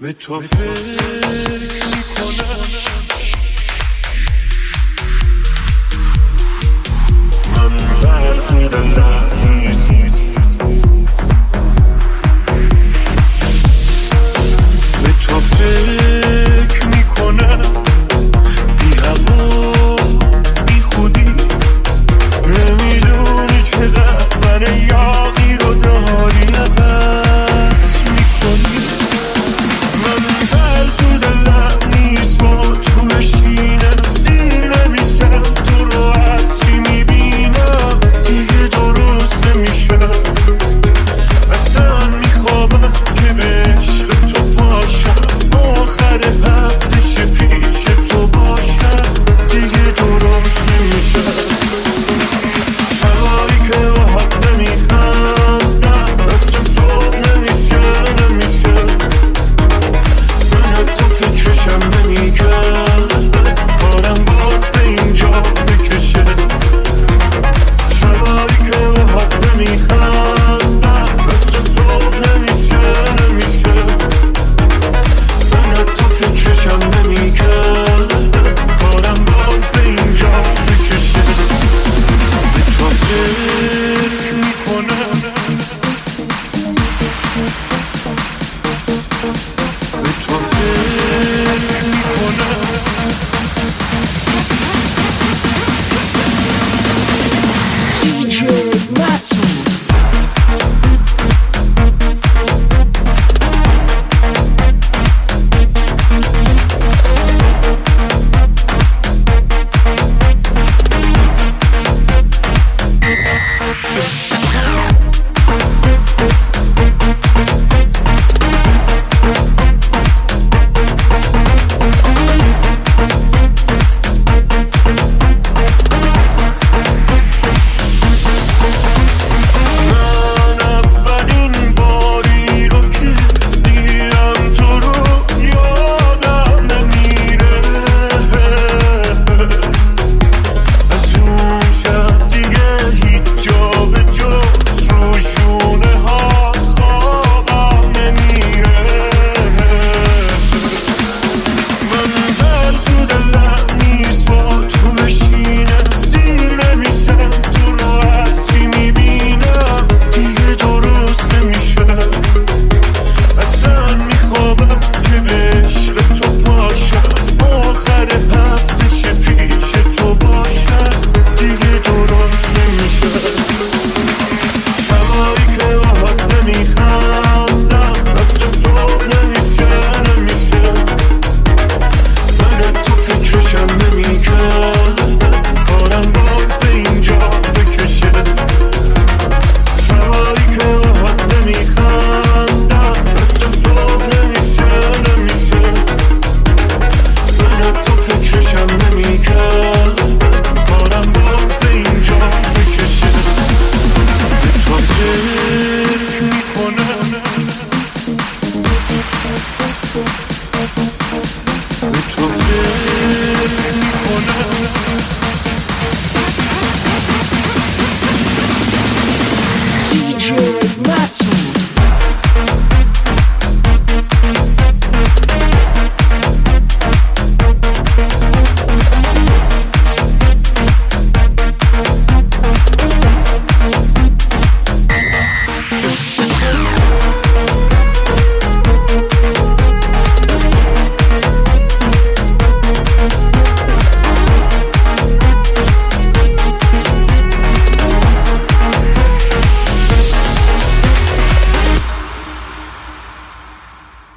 به تو فکر میکنم، من برق دلعیزی به تو فکر میکنم، بی هوا بی خودی، نمیدونی چقدر من یاقی رو داری عوض میکنی. من بر تو دلم نیست و تو شینم سیر نمیشم، تو رو هرچی میبینم دیگه درست نمیشم. اصلا میخوابم که به عشق تو پاشم، آخر هفتش پیش تو باشم دیگه درست نمیشم. شبایی که با حق نمیخندم دستم صبح نمیشه من حتی فکرشم نمیکرد کارم باد به اینجا بکشه. شبایی که با حق نمیخندم دستم صبح نمیشه من حتی فکرشم نمیکرد کارم باد به اینجا بکشه. به تو فکر میکنم، به تو فکر میکنم. DJ Matsu.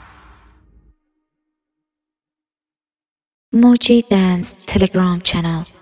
Moji Dance Telegram channel.